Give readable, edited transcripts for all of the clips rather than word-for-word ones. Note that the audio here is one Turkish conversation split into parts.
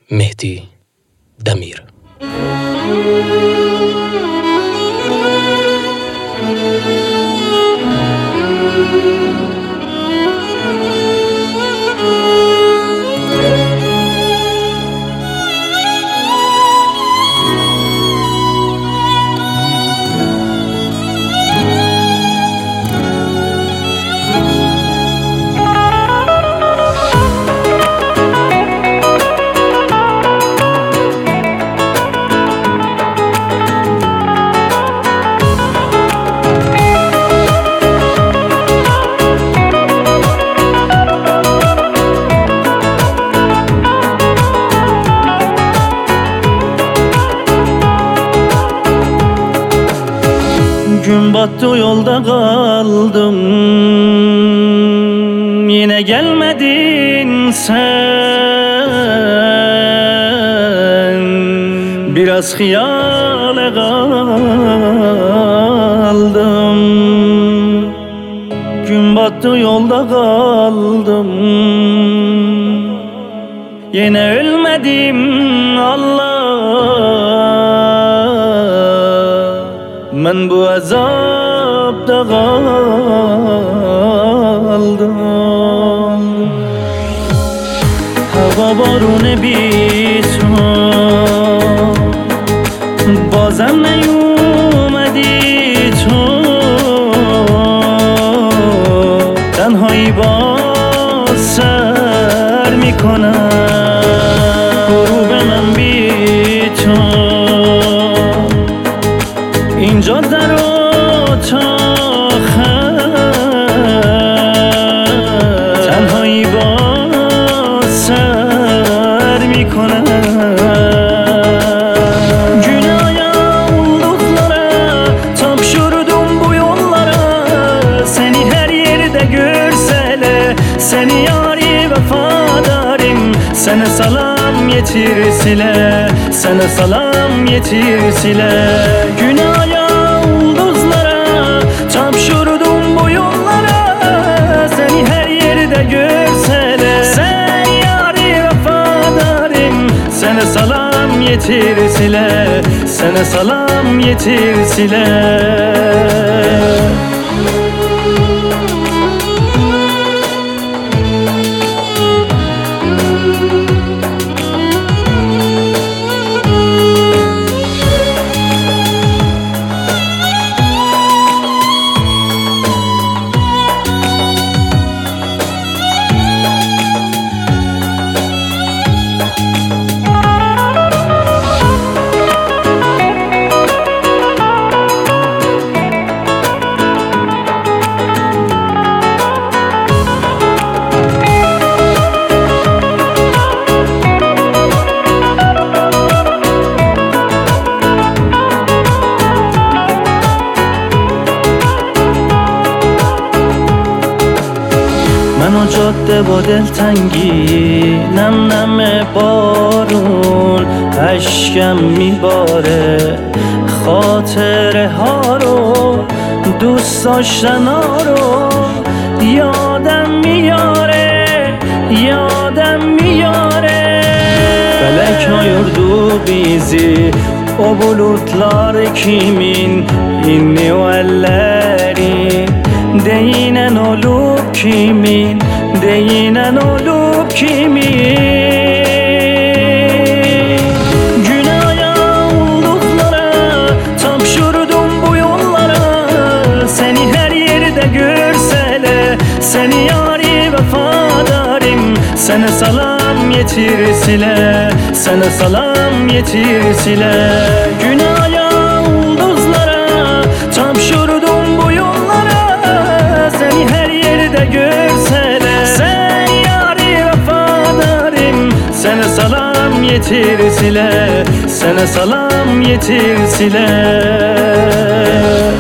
مهدی دمیر. Gün battı yolda kaldım, yine gelmedin sen. Biraz hayale kaldım, gün battı yolda kaldım, yine ölmedim Allah. Ben bu azapta kaldım. Hava barune بیتو بازم نیومدی تو تنهایی باز سر میکنم غروب من بی تو اینجا در اتاق تنهایی باز سر میکنم Günaya umduklara tapşırdım bu yollara Seni her yerde görseler Seni yari vefadarım Sana salam yetirsiler Sana salam yetirsiler Günaya ulduzlara tapşırdım bu yollara Seni her yerde görseler Sen yari vefadarım Sana salam yetirsiler Sana salam yetirsiler منو جاده با دلتنگی نم نم بارون اشکم میباره خاطره ها رو دوست داشتن ها رو یادم میاره Felek ayırdı bizi o bulutlar kimin inni o elleri Değinen olup kimin Değinen olup kimin Günaya olduklara tapşırdım bu yollara Seni her yerde görseler Seni yari vefadarım Sana salam yetirsiler Sana salam yetirsiler Günaya ulduzlara tapşırdım bu yollara Seni her yerde görseler Sen yari vefadarım Sana salam yetirsiler Sana salam yetirsiler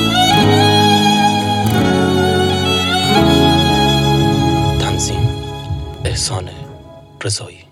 تنظیم احسان رضایی.